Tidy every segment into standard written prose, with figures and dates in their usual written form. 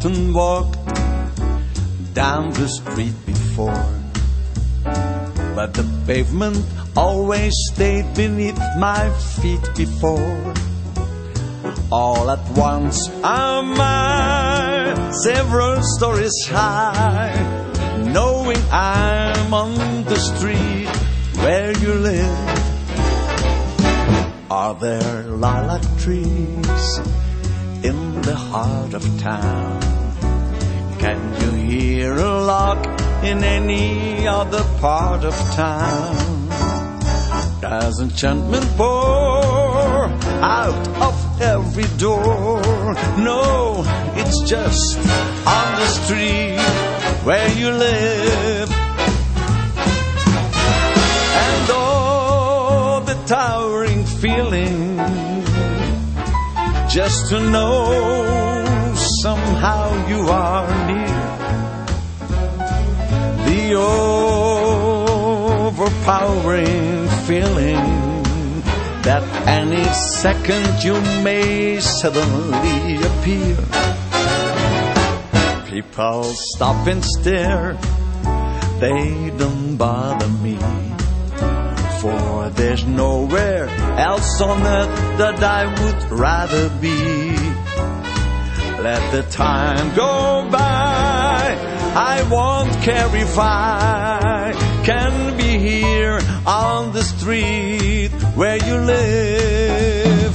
often walked down the street before, but the pavement always stayed beneath my feet before. All at once am I several stories high, knowing I'm on the street where you live. Are there lilac trees in the heart of town? Can you hear a lark in any other part of town? Does enchantment pour out of every door? No, it's just on the street where you live. And oh, the towering feeling, just to know somehow you are near. The overpowering feeling that any second you may suddenly appear. People stop and stare, they don't bother me, for there's nowhere else on earth that I would rather be. Let the time go by, I won't care if I can be here on the street where you live.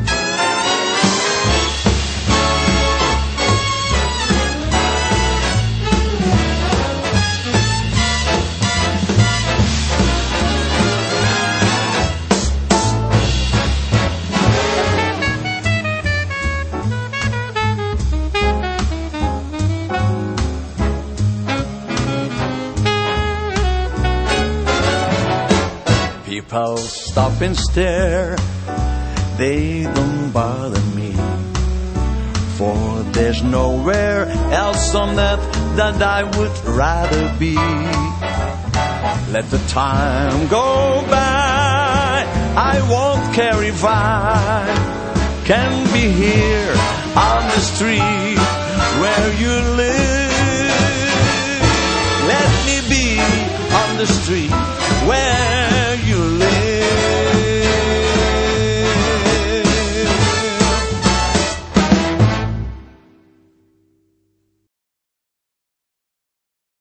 People stop and stare, they don't bother me, for there's nowhere else on earth that I would rather be. Let the time go by, I won't care if I can be here on the street where you live. Let me be on the street where